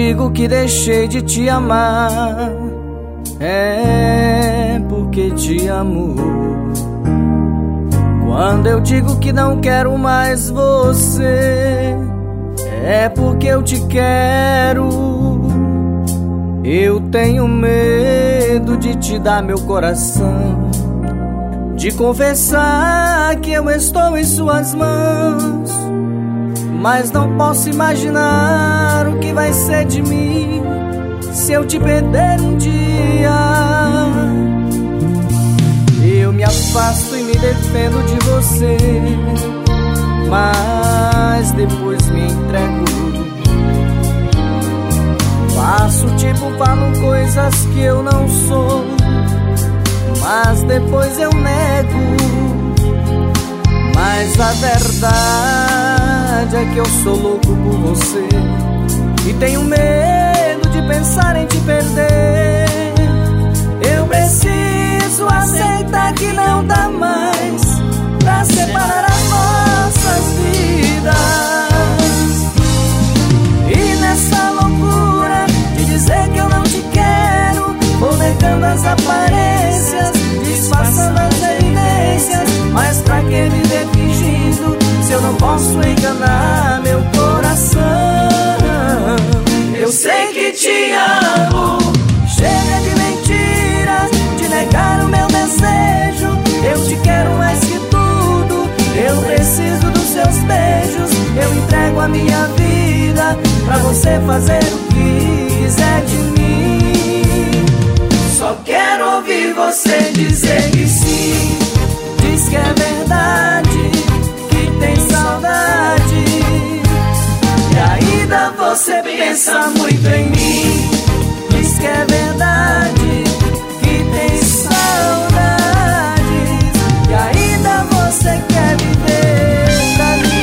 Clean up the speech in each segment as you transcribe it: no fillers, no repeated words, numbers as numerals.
digo que deixei de te amar, é porque te amo. Quando eu digo que não quero mais você, é porque eu te quero. Eu tenho medo de te dar meu coração, de confessar que eu estou em suas mãos, mas não posso imaginar o que vai ser de mim se eu te perder um dia. Eu me afasto e me defendo de você, mas depois me entrego. Faço tipo, falo coisas que eu não sou, mas depois eu nego. Mas a verdade é que eu sou louco por você e tenho medo de pensar em te perder. Eu preciso aceitar que não dá mais pra separar as nossas vidas. E nessa loucura de dizer que eu não te quero, vou negando as aparências, disfarçando as evidências. Mas pra que viver fingindo se eu não posso enganar meu coração? Eu sei que te amo, chega de mentiras, de negar o meu desejo. Eu te quero mais que tudo, eu preciso dos seus beijos. Eu entrego a minha vida pra você fazer o que quiser de mim. Só quero ouvir você dizer que sim. Diz que é verdade, que tem saudade, e ainda você pensa muito em mim. Diz que é verdade, que tem saudade, e ainda você quer viver pra mim.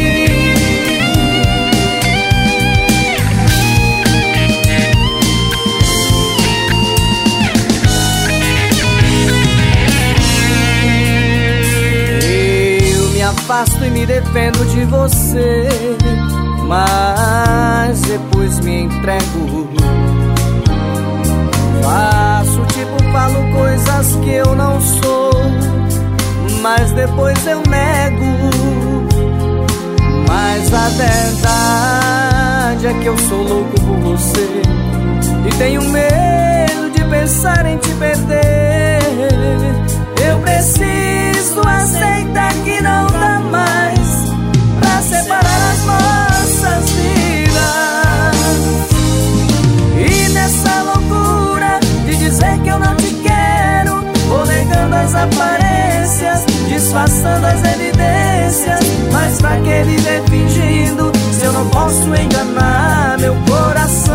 Afasto e me defendo de você, mas depois me entrego. Faço tipo, falo coisas que eu não sou, mas depois eu nego. Mas a verdade é que eu sou louco por você e tenho medo de pensar em te perder. Eu preciso aceitar que não dá mais pra separar as nossas vidas. E nessa loucura de dizer que eu não te quero, vou negando as aparências, disfarçando as evidências. Mas pra que viver fingindo se eu não posso enganar meu coração?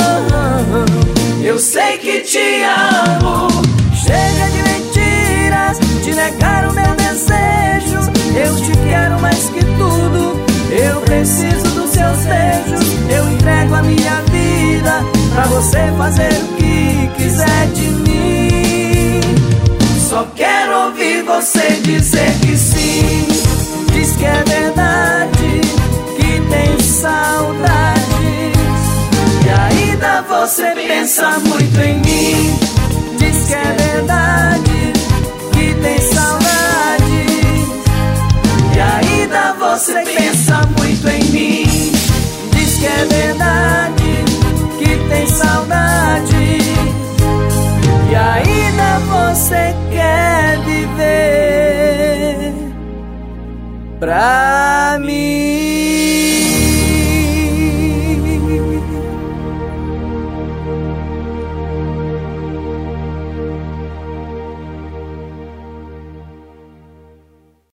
Eu sei que te amo, chega de mentiras, de negar o meu desejo. Eu te quero mais que tudo, eu preciso dos seus beijos. Eu entrego a minha vida pra você fazer o que quiser de mim. Só quero ouvir você dizer que sim. Diz que é verdade, que tem saudade, e ainda você pensa muito em mim. Diz que é verdade, que tem saudade, e ainda você pensa muito em mim. Diz que é verdade, que tem saudade, e ainda você quer viver pra